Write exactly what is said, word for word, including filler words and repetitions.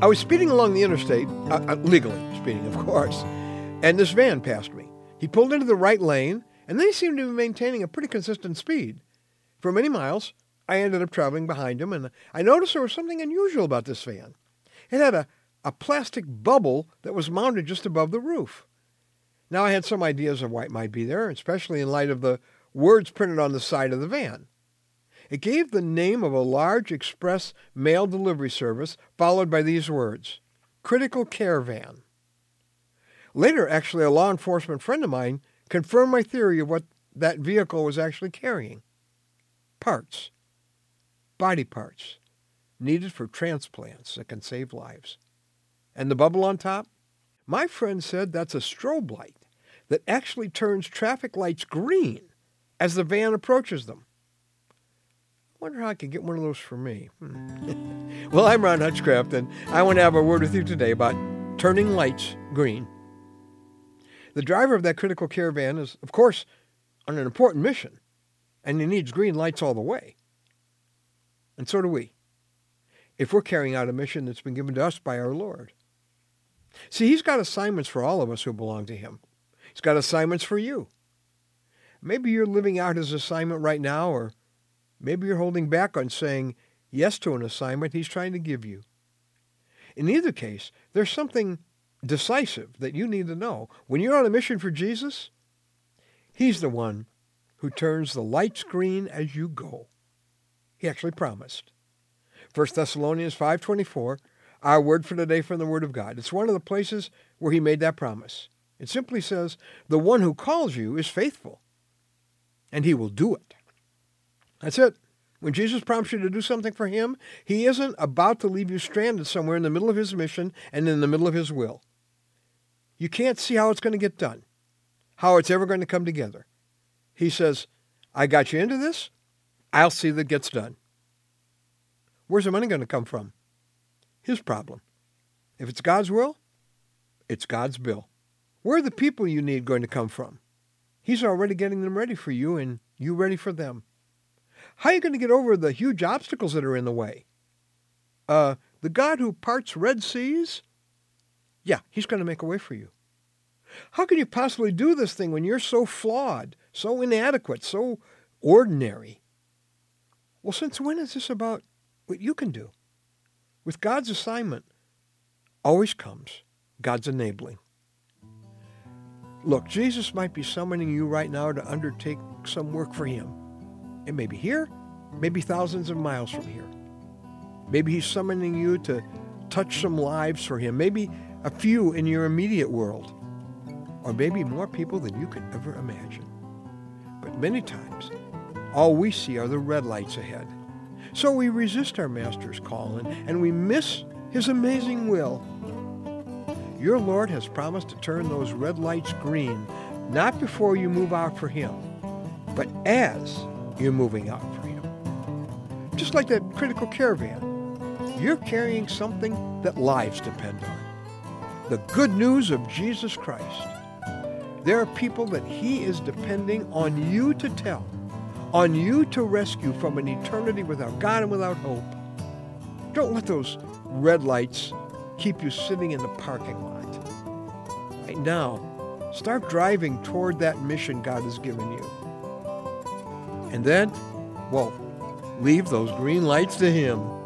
I was speeding along the interstate, uh, uh, legally speeding, of course, and this van passed me. He pulled into the right lane, and then he seemed to be maintaining a pretty consistent speed. For many miles, I ended up traveling behind him, and I noticed there was something unusual about this van. It had a, a plastic bubble that was mounted just above the roof. Now, I had some ideas of why it might be there, especially in light of the words printed on the side of the van. It gave the name of a large express mail delivery service, followed by these words, Critical Care Van. Later, actually, a law enforcement friend of mine confirmed my theory of what that vehicle was actually carrying. Parts, body parts, needed for transplants that can save lives. And the bubble on top? My friend said that's a strobe light that actually turns traffic lights green as the van approaches them. I wonder how I could get one of those for me. Hmm. Well, I'm Ron Hutchcraft, and I want to have a word with you today about turning lights green. The driver of that critical care van is, of course, on an important mission, and he needs green lights all the way. And so do we, if we're carrying out a mission that's been given to us by our Lord. See, he's got assignments for all of us who belong to him. He's got assignments for you. Maybe you're living out his assignment right now, or maybe you're holding back on saying yes to an assignment he's trying to give you. In either case, there's something decisive that you need to know. When you're on a mission for Jesus, he's the one who turns the lights green as you go. He actually promised. First Thessalonians five twenty-four, our word for today from the Word of God. It's one of the places where he made that promise. It simply says, the one who calls you is faithful, and he will do it. That's it. When Jesus prompts you to do something for him, he isn't about to leave you stranded somewhere in the middle of his mission and in the middle of his will. You can't see how it's going to get done, how it's ever going to come together. He says, I got you into this. I'll see that it gets done. Where's the money going to come from? His problem. If it's God's will, it's God's bill. Where are the people you need going to come from? He's already getting them ready for you, and you ready for them. How are you going to get over the huge obstacles that are in the way? Uh, the God who parts Red Seas? Yeah, he's going to make a way for you. How can you possibly do this thing when you're so flawed, so inadequate, so ordinary? Well, since when is this about what you can do? With God's assignment, always comes God's enabling. Look, Jesus might be summoning you right now to undertake some work for him. It may be here, maybe thousands of miles from here. Maybe he's summoning you to touch some lives for him, maybe a few in your immediate world, or maybe more people than you could ever imagine. But many times, all we see are the red lights ahead. So we resist our Master's call, and, and we miss his amazing will. Your Lord has promised to turn those red lights green, not before you move out for him, but as you're moving out for him. Just like that critical care van, you're carrying something that lives depend on. The good news of Jesus Christ. There are people that he is depending on you to tell, on you to rescue from an eternity without God and without hope. Don't let those red lights keep you sitting in the parking lot. Right now, start driving toward that mission God has given you. And then, well, leave those green lights to him.